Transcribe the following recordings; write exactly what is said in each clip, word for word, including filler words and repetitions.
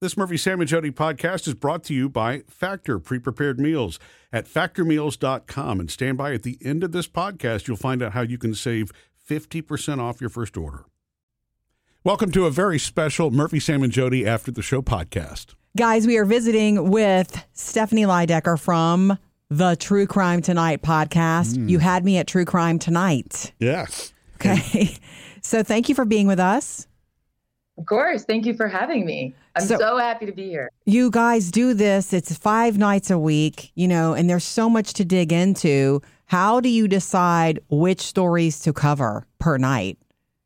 This Murphy, Sam, and Jody podcast is brought to you by Factor Pre-Prepared Meals at factor meals dot com. And stand by at the end of this podcast. You'll find out how you can save fifty percent off your first order. Welcome to a very special Murphy, Sam, and Jody After the Show podcast. Guys, we are visiting with Stephanie Lydecker from the True Crime Tonight podcast. Mm. You had me at True Crime Tonight. Yes. Okay. So thank you for being with us. Of course. Thank you for having me. I'm so, so happy to be here. You guys do this. It's five nights a week, you know, and there's so much to dig into. How do you decide which stories to cover per night?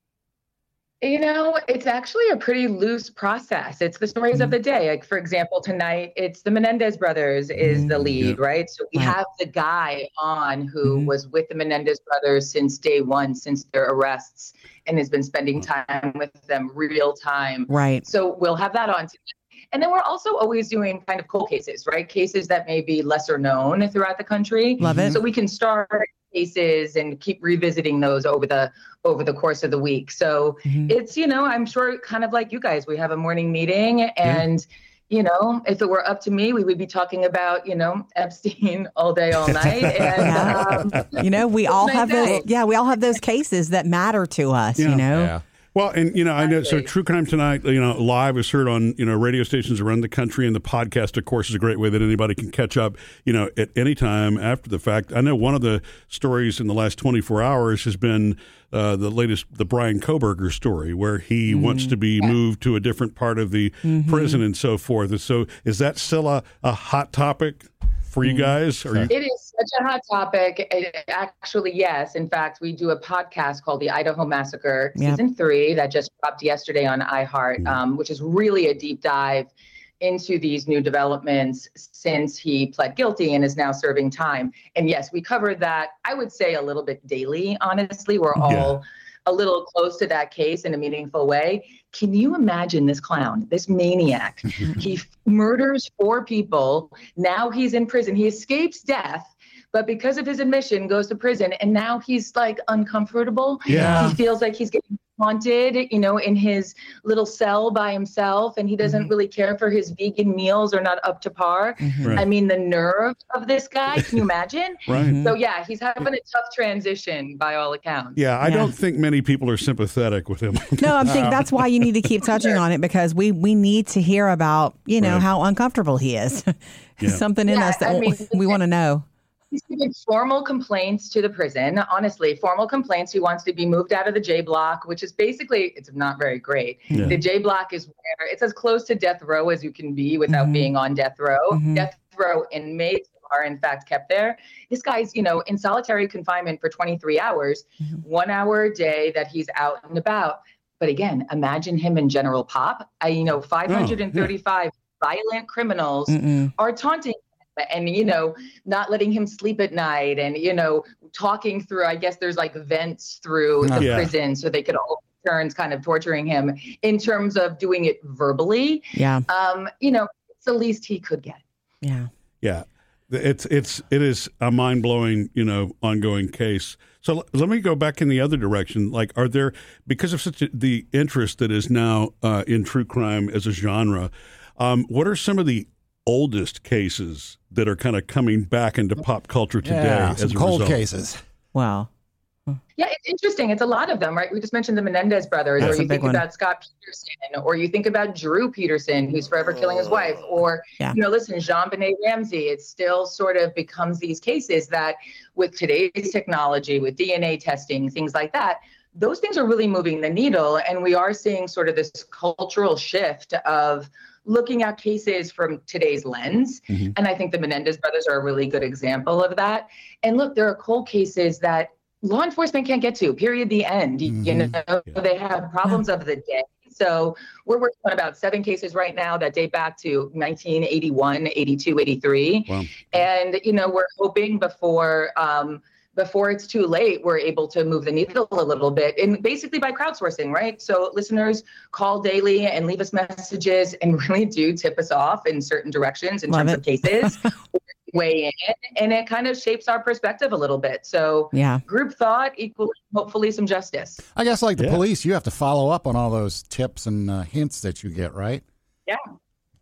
You know, it's actually a pretty loose process. It's the stories mm-hmm. of the day. Like, for example, tonight, it's the Menendez brothers is mm-hmm. the lead, yeah. right? So we right. have the guy on who mm-hmm. was with the Menendez brothers since day one, since their arrests, and has been spending time with them real time. Right. So we'll have that on tonight. And then we're also always doing kind of cold cases, right? Cases that may be lesser known throughout the country. Love it. So we can start cases and keep revisiting those over the over the course of the week. So mm-hmm. it's, you know, I'm sure kind of like you guys, we have a morning meeting and, yeah. you know, if it were up to me, we would be talking about, you know, Epstein all day, all night. And, yeah. um, you know, we all have those. Yeah, we all have those cases that matter to us, yeah. you know. Yeah. Well, and, you know, I know, so True Crime Tonight, you know, live is heard on, you know, radio stations around the country, and the podcast, of course, is a great way that anybody can catch up, you know, at any time after the fact. I know one of the stories in the last twenty-four hours has been uh, the latest, the Brian Kohberger story, where he mm-hmm. wants to be moved to a different part of the mm-hmm. prison and so forth. And so is that still a, a hot topic for you guys? Are you- it is such a hot topic. It, actually, yes. In fact, we do a podcast called The Idaho Massacre, yep. season three, that just dropped yesterday on iHeart, um, which is really a deep dive into these new developments since he pled guilty and is now serving time. And yes, we covered that, I would say, a little bit daily, honestly. We're all yeah. a little close to that case in a meaningful way. Can you imagine this clown, this maniac? He murders four people. Now he's in prison. He escapes death, but because of his admission, goes to prison. And now he's like uncomfortable. Yeah. He feels like he's getting haunted, you know, in his little cell by himself. And he doesn't mm-hmm. really care for his vegan meals are not up to par. Mm-hmm. Right. I mean, the nerve of this guy, can you imagine? Right. So yeah, he's having a tough transition by all accounts. Yeah, I yeah. don't think many people are sympathetic with him. No, I'm thinking that's why you need to keep touching on it, because we, we need to hear about, you know, right. how uncomfortable he is. Yeah. Something in yeah, us that I mean, we want to know. He's given formal complaints to the prison. Honestly, formal complaints. He wants to be moved out of the J block, which is basically, it's not very great. Yeah. The J block is where it's as close to death row as you can be without mm-hmm. being on death row. Mm-hmm. Death row inmates are in fact kept there. This guy's, you know, in solitary confinement for twenty-three hours, mm-hmm. one hour a day that he's out and about. But again, imagine him in General Pop. I, you know, five hundred thirty-five oh, yeah. violent criminals Mm-mm. are taunting and, you know, not letting him sleep at night and, you know, talking through, I guess there's like vents through the yeah. prison so they could all turns kind of torturing him in terms of doing it verbally. Yeah. Um, you know, it's the least he could get. Yeah. Yeah. It's, it's, it is a mind blowing, you know, ongoing case. So l- let me go back in the other direction. Like, are there, because of such a, the interest that is now uh, in true crime as a genre, um, what are some of the oldest cases that are kind of coming back into pop culture today yeah, as some a cold result? cases? Wow. Yeah, it's interesting. It's a lot of them, right? We just mentioned the Menendez brothers, That's or you think one. about Scott Peterson, or you think about Drew Peterson, who's forever killing his wife, or, yeah. you know, listen, JonBenet Ramsey. It still sort of becomes these cases that with today's technology, with D N A testing, things like that, those things are really moving the needle. And we are seeing sort of this cultural shift of looking at cases from today's lens. Mm-hmm. And I think the Menendez brothers are a really good example of that. And look, there are cold cases that law enforcement can't get to, period, the end. Mm-hmm. You know, yeah. they have problems of the day. So we're working on about seven cases right now that date back to nineteen eighty-one, eighty-two, eighty-three. Wow. And, you know, we're hoping before um, before it's too late, we're able to move the needle a little bit, and basically by crowdsourcing, right? So listeners call daily and leave us messages and really do tip us off in certain directions in Love terms it. of cases. Weigh in, and it kind of shapes our perspective a little bit. So yeah, group thought equals hopefully some justice. I guess like the yeah. police, you have to follow up on all those tips and uh, hints that you get, right? Yeah.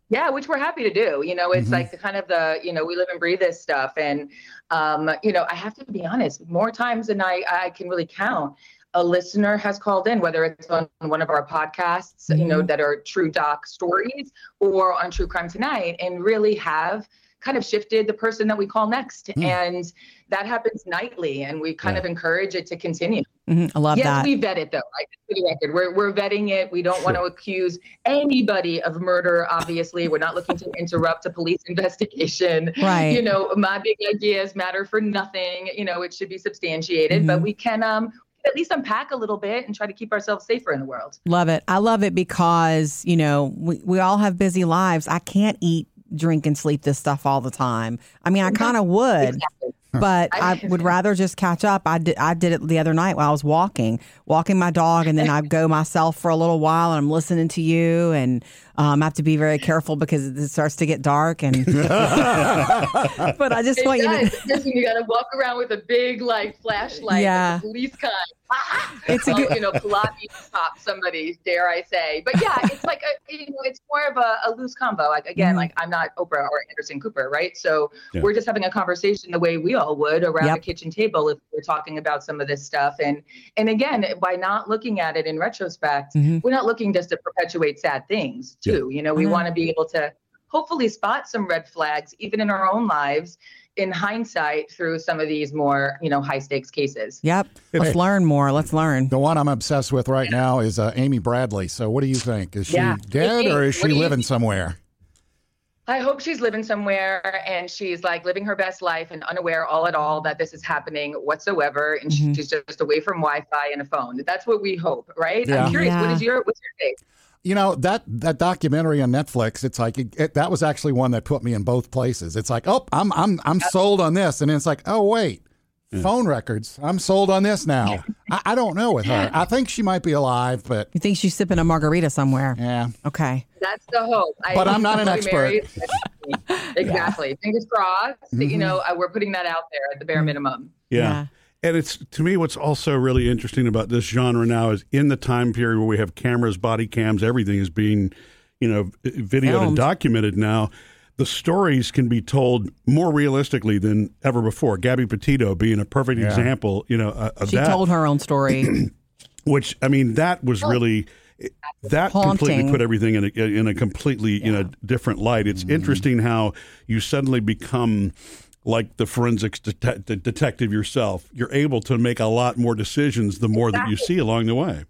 Yeah, which we're happy to do. You know, it's mm-hmm. like the kind of the, you know, we live and breathe this stuff. And, um, you know, I have to be honest, more times than I, I can really count, a listener has called in, whether it's on one of our podcasts, mm-hmm. you know, that are true doc stories or on True Crime Tonight, and really have kind of shifted the person that we call next. Mm. And that happens nightly, and we kind yeah. of encourage it to continue. Mm-hmm. I love yes, that. Yes, we vet it though. Right? For the record, we're we're vetting it. We don't sure. want to accuse anybody of murder. Obviously, we're not looking to interrupt a police investigation. Right. You know, my big ideas matter for nothing. You know, it should be substantiated, mm-hmm. but we can um at least unpack a little bit and try to keep ourselves safer in the world. Love it. I love it because, you know, we, we all have busy lives. I can't eat, drink, and sleep this stuff all the time. I mean, I kind of would, exactly. but I would rather just catch up. I did, I did it the other night while I was walking, walking my dog, and then I'd go myself for a little while, and I'm listening to you, and um, I have to be very careful because it starts to get dark. And but I just it want does. you to. You got to walk around with a big like flashlight, yeah, like the police kind. It's a good, you know, Pilates top somebody, dare I say. But yeah, it's like, a, you know, it's more of a, a loose combo. Like, again, mm-hmm. like I'm not Oprah or Anderson Cooper, right? So yeah. we're just having a conversation the way we all would around yep. the kitchen table if we're talking about some of this stuff. And, and again, by not looking at it in retrospect, mm-hmm. we're not looking just to perpetuate sad things too. Yeah. You know, we mm-hmm. want to be able to hopefully spot some red flags, even in our own lives, in hindsight, through some of these more, you know, high stakes cases. Yep. Let's hey, learn more. Let's learn. The one I'm obsessed with right now is uh, Amy Bradley. So what do you think? Is she yeah. dead or is she living somewhere? I hope she's living somewhere and she's like living her best life and unaware all at all that this is happening whatsoever. And mm-hmm. she's just away from Wi-Fi and a phone. That's what we hope, right? Yeah. I'm curious, yeah. what is your, what's your take? You know, that that documentary on Netflix, it's like it, it, that was actually one that put me in both places. It's like, oh, I'm I'm I'm sold on this. And then it's like, oh, wait, yeah. phone records. I'm sold on this now. I, I don't know with her. I think she might be alive, but. You think she's sipping a margarita somewhere? Yeah. Okay. That's the hope. But I, I'm not an expert. Exactly. Yeah. Fingers crossed. Mm-hmm. You know, we're putting that out there at the bare minimum. Yeah. yeah. And it's, to me, what's also really interesting about this genre now is in the time period where we have cameras, body cams, everything is being, you know, videoed Filmed. and documented now. The stories can be told more realistically than ever before. Gabby Petito being a perfect yeah. example, you know, uh, of she that. She told her own story. Which, I mean, that was really, that Haunting. completely put everything in a, in a completely, yeah. you know, different light. It's mm-hmm. interesting how you suddenly become like the forensics det- the detective yourself. You're able to make a lot more decisions the more exactly. that you see along the way.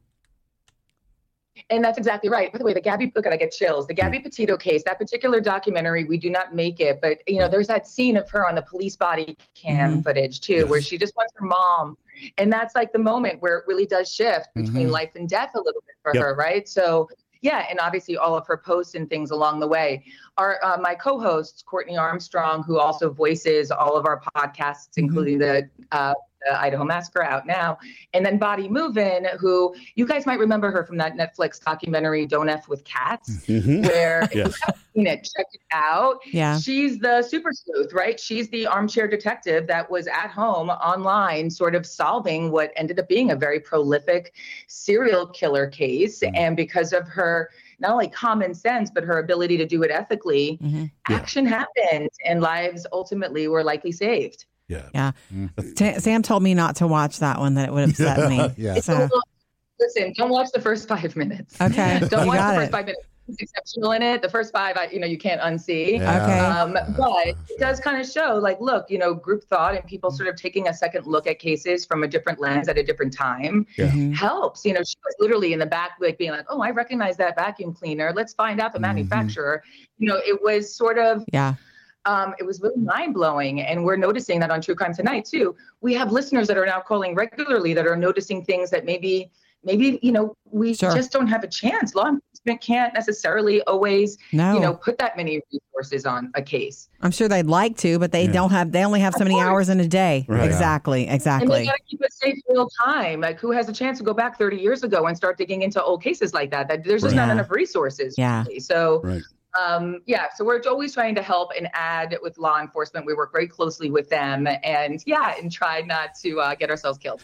And that's exactly right. By the way, the Gabby, look, I get chills. The Gabby Petito case, that particular documentary, we do not make it, but you know, there's that scene of her on the police body cam mm-hmm. footage too, yes. where she just wants her mom. And that's like the moment where it really does shift between mm-hmm. life and death a little bit for yep. her, right? So yeah, and obviously all of her posts and things along the way. Our uh, my co-hosts, Courtney Armstrong, who also voices all of our podcasts, mm-hmm. including the, uh, the Idaho Massacre out now, and then Body Movin', who you guys might remember her from that Netflix documentary Don't F with Cats, mm-hmm. where yes. if you haven't seen it, check it out. Yeah. She's the super sleuth, right? She's the armchair detective that was at home online sort of solving what ended up being a very prolific serial killer case. Mm-hmm. And because of her not only common sense, but her ability to do it ethically, mm-hmm. action yeah. happened and lives ultimately were likely saved. Yeah. Yeah. Mm-hmm. T- Sam told me not to watch that one, that it would upset yeah. me. yeah. It's so. a little, listen, don't watch the first five minutes. Okay. Don't you watch the it. first five minutes. It's exceptional in it. The first five, I, you know, you can't unsee. Yeah. Okay. Um, but it does kind of show, like, look, you know, group thought and people sort of taking a second look at cases from a different lens at a different time yeah. helps. You know, she was literally in the back, like being like, oh, I recognize that vacuum cleaner. Let's find out the mm-hmm. manufacturer. You know, it was sort of, yeah. Um, it was really mind blowing. And we're noticing that on True Crime Tonight, too. We have listeners that are now calling regularly that are noticing things that maybe, maybe, you know, we sure. just don't have a chance. Law enforcement can't necessarily always, no. you know, put that many resources on a case. I'm sure they'd like to, but they yeah. don't have, they only have so many hours in a day. Right. Exactly. Yeah. Exactly. And they got to keep it safe real time. Like, who has a chance to go back thirty years ago and start digging into old cases like that? That there's just right. not yeah. enough resources. Yeah. Really. So, right. um, yeah, so we're always trying to help and add with law enforcement. We work very closely with them, and yeah, and try not to uh, get ourselves killed.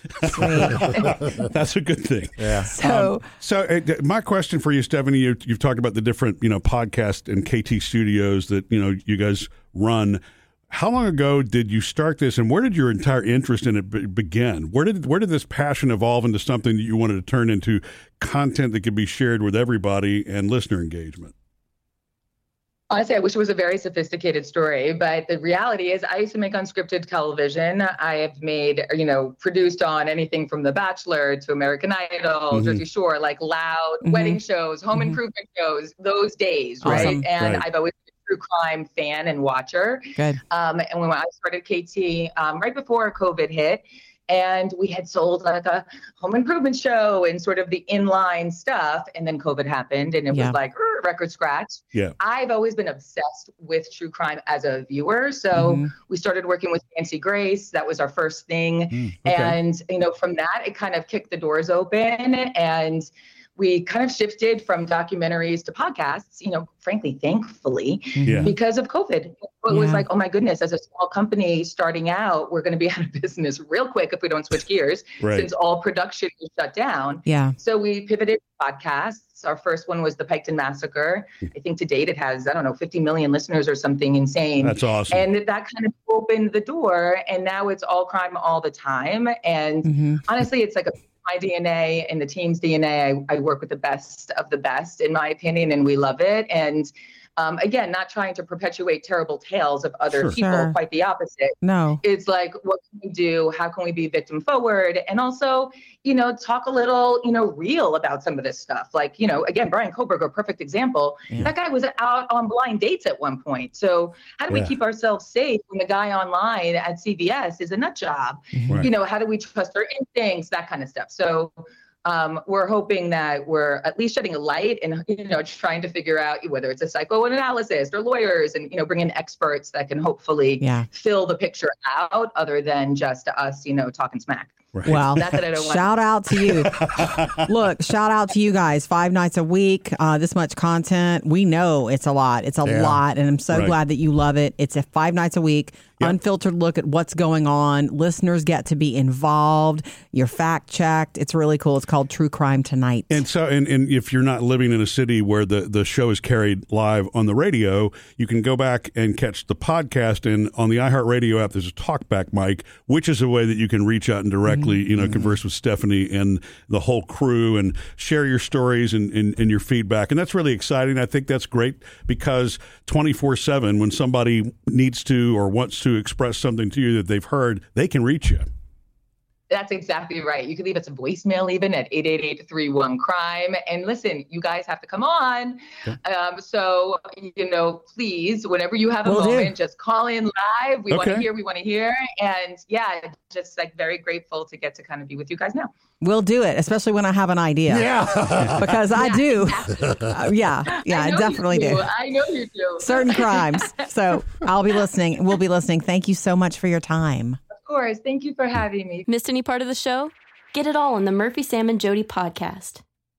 That's a good thing. Yeah. So, um, so uh, my question for you, Stephanie, you, you've talked about the different, you know, podcast and K T studios that, you know, you guys run. How long ago did you start this, and where did your entire interest in it be- begin? Where did where did this passion evolve into something that you wanted to turn into content that could be shared with everybody and listener engagement? Honestly, I wish it was a very sophisticated story, but the reality is I used to make unscripted television. I have made, you know, produced on anything from The Bachelor to American Idol, mm-hmm. Jersey Shore, like loud mm-hmm. wedding shows, home mm-hmm. improvement shows, those days, awesome. right? And right. I've always been a true crime fan and watcher. Good. Um, and when I started K T, um, right before COVID hit, and we had sold like a home improvement show and sort of the inline stuff. And then COVID happened and it yeah. was like record scratch. Yeah. I've always been obsessed with true crime as a viewer. So mm-hmm. we started working with Nancy Grace. That was our first thing. Mm, okay. And, you know, from that, it kind of kicked the doors open, and we kind of shifted from documentaries to podcasts, you know, frankly, thankfully, yeah. because of COVID. It yeah. was like, oh my goodness, as a small company starting out, we're going to be out of business real quick if we don't switch gears, right. since all production is shut down. Yeah. So we pivoted to podcasts. Our first one was the Piketon Massacre. I think to date it has, I don't know, fifty million listeners or something insane. That's awesome. And that kind of opened the door. And now it's all crime all the time. And mm-hmm. honestly, it's like a my D N A and the team's D N A. I, I work with the best of the best, in my opinion, and we love it. And um, again, not trying to perpetuate terrible tales of other sure. people, sure. quite the opposite. No. It's like, what can we do? How can we be victim forward? And also, you know, talk a little, you know, real about some of this stuff. Like, you know, again, Brian Koberger, a perfect example. Yeah. That guy was out on blind dates at one point. So how do we yeah. keep ourselves safe when the guy online at C V S is a nut job? Right. You know, how do we trust our instincts, that kind of stuff. So um, we're hoping that we're at least shedding a light and, you know, trying to figure out whether it's a psychoanalyst or lawyers, and, you know, bring in experts that can hopefully yeah. fill the picture out, other than just us, you know, talking smack. Right. Well, Not that I don't shout out to you. Look, shout out to you guys. Five nights a week, uh, this much content. We know it's a lot. It's a yeah. lot. And I'm so right. glad that you love it. It's a five nights a week, yep. unfiltered look at what's going on. Listeners get to be involved. You're fact checked. It's really cool. It's called True Crime Tonight. And so, and, and if you're not living in a city where the, the show is carried live on the radio, you can go back and catch the podcast. And on the iHeartRadio app, there's a talkback mic, which is a way that you can reach out and directly you know, converse with Stephanie and the whole crew and share your stories and, and, and your feedback. And that's really exciting. I think that's great because twenty-four seven, when somebody needs to or wants to express something to you that they've heard, they can reach you. That's exactly right. You can leave us a voicemail even at eight eight eight, three one, crime. And listen, you guys have to come on. Okay. Um, so, you know, please, whenever you have a we'll moment, do. just call in live. We okay. want to hear, we want to hear. And yeah, just like very grateful to get to kind of be with you guys now. We'll do it, especially when I have an idea. Yeah. Because I yeah, do. Exactly. Uh, yeah. Yeah, I, I definitely do. do. I know you do. Certain crimes. So I'll be listening. We'll be listening. Thank you so much for your time. Of course. Thank you for having me. Missed any part of the show? Get it all on the Murphy, Sam, and Jody podcast.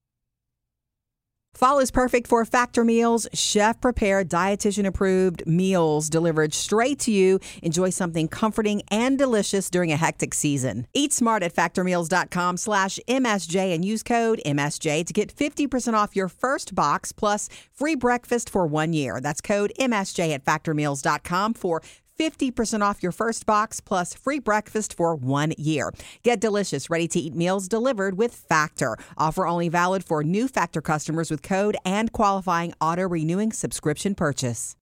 Fall is perfect for Factor meals. Chef-prepared, dietitian-approved meals delivered straight to you. Enjoy something comforting and delicious during a hectic season. Eat smart at factormeals.com slash MSJ and use code M S J to get fifty percent off your first box plus free breakfast for one year. That's code M S J at factormeals dot com for fifty percent off your first box plus free breakfast for one year. Get delicious, ready-to-eat meals delivered with Factor. Offer only valid for new Factor customers with code and qualifying auto-renewing subscription purchase.